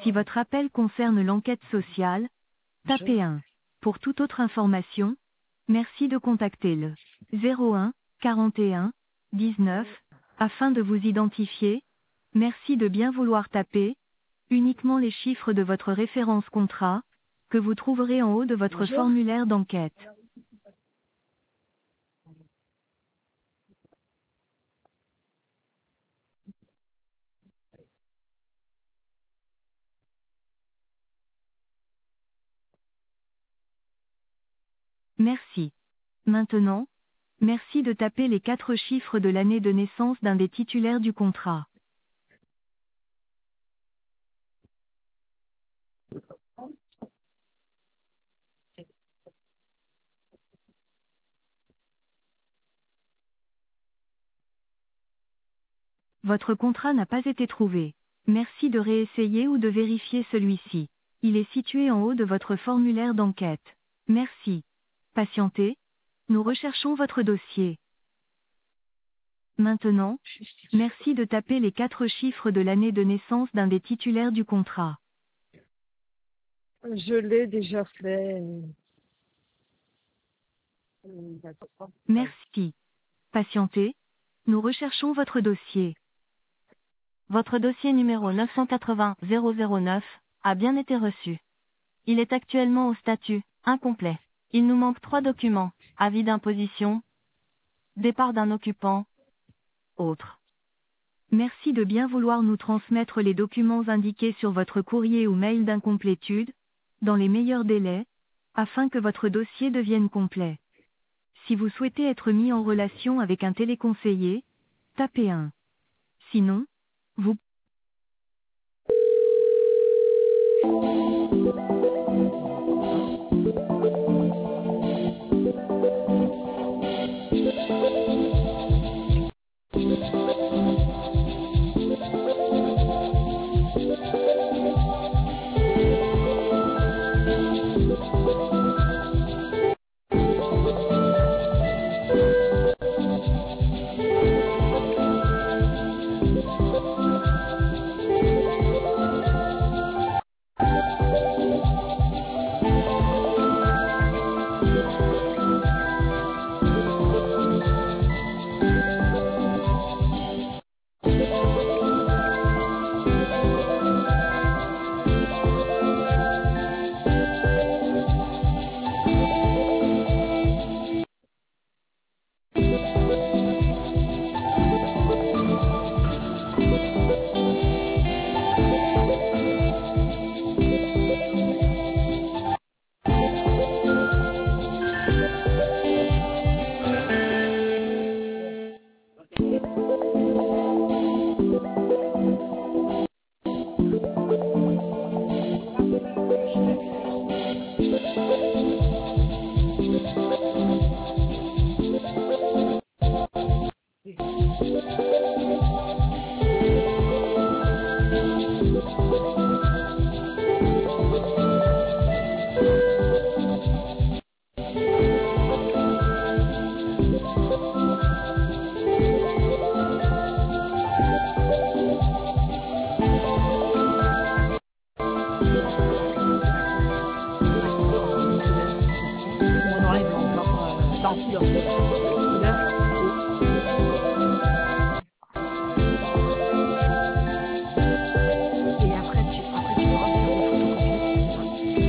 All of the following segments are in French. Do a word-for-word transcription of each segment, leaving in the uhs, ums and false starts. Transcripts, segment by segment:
Si votre appel concerne l'enquête sociale, tapez un. Pour toute autre information, merci de contacter le zéro un quarante et un dix-neuf afin de vous identifier. Merci de bien vouloir taper uniquement les chiffres de votre référence contrat que vous trouverez en haut de votre Bonjour. formulaire d'enquête. Merci. Maintenant, merci de taper les quatre chiffres de l'année de naissance d'un des titulaires du contrat. Votre contrat n'a pas été trouvé. Merci de réessayer ou de vérifier celui-ci. Il est situé en haut de votre formulaire d'enquête. Merci. Patientez. Nous recherchons votre dossier. Maintenant, merci de taper les quatre chiffres de l'année de naissance d'un des titulaires du contrat. Je l'ai déjà fait. Merci. Patientez. Nous recherchons votre dossier. Votre dossier numéro neuf cent quatre-vingts zéro zéro neuf a bien été reçu. Il est actuellement au statut incomplet. Il nous manque trois documents: avis d'imposition, départ d'un occupant, autres. Merci de bien vouloir nous transmettre les documents indiqués sur votre courrier ou mail d'incomplétude, dans les meilleurs délais, afin que votre dossier devienne complet. Si vous souhaitez être mis en relation avec un téléconseiller, tapez un. Sinon, vous On enlève encore euh, dans le là. Et après, tu, après, tu pourras faire des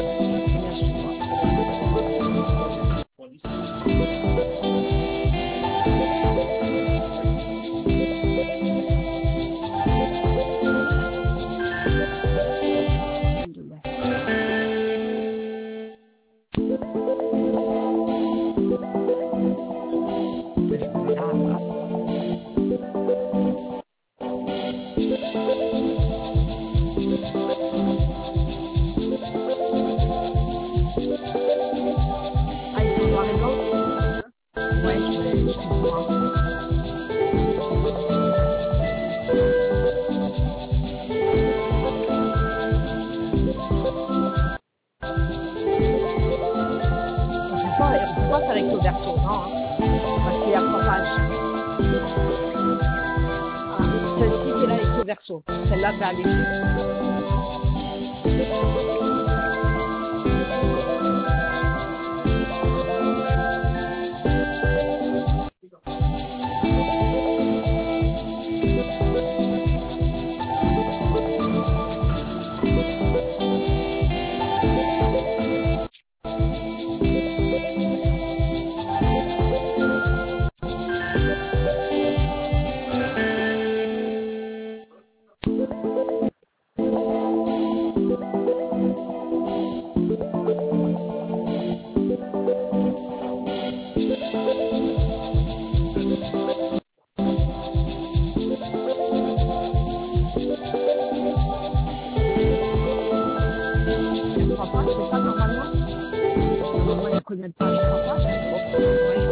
Ah, ils sont noir et blanc. Ouais, je vais, je comprends. On peut pas, on peut pas faire recto verso, non, hein, parce qu'il y a trois pages. Ah, celle-ci, c'est la recto verso. Celle-là, va aller. C'est ça normalement? Normalement, il y a combien de pages? Trois pages? Ouais.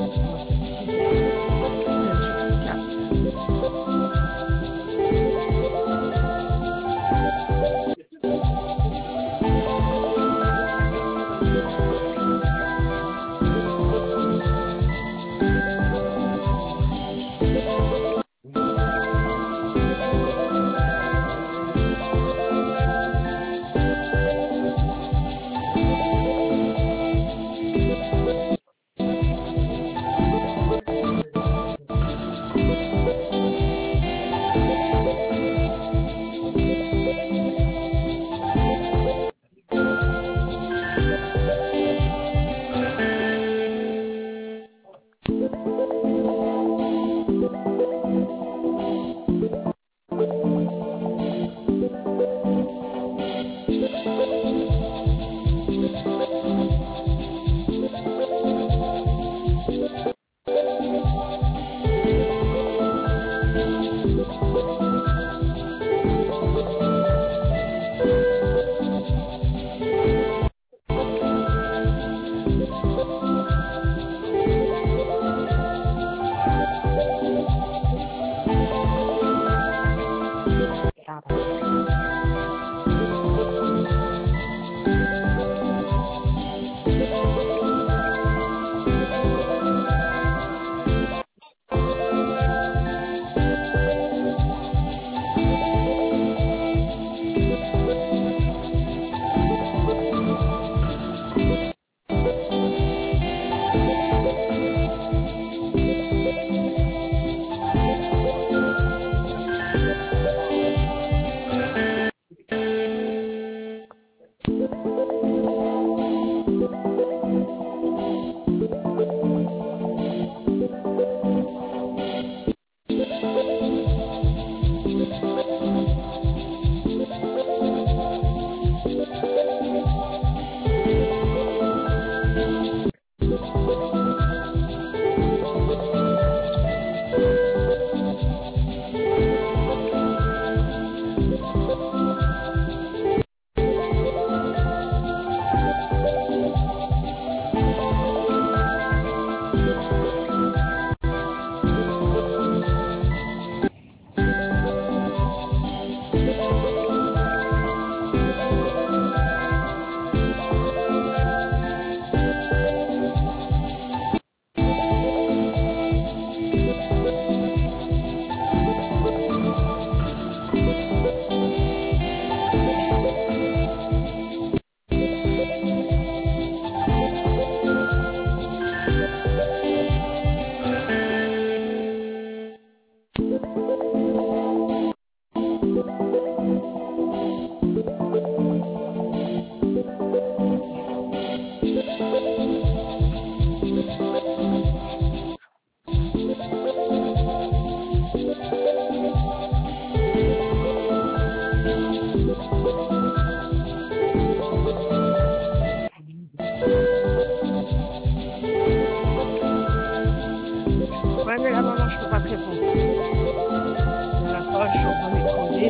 Ouais, mais là, maman, je peux pas te répondre. Là, pas, je suis en train de m'écraser.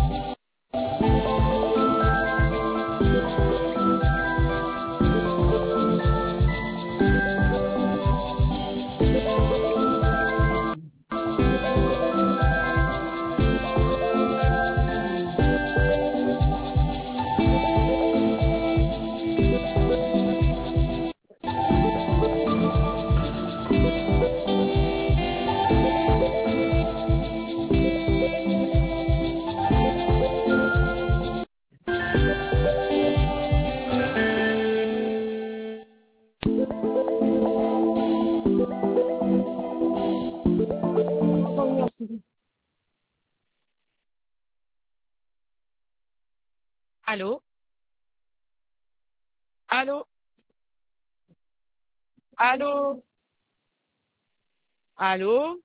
Allô? Allô? Allô? Allô?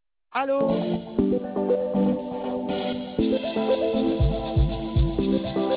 Allô?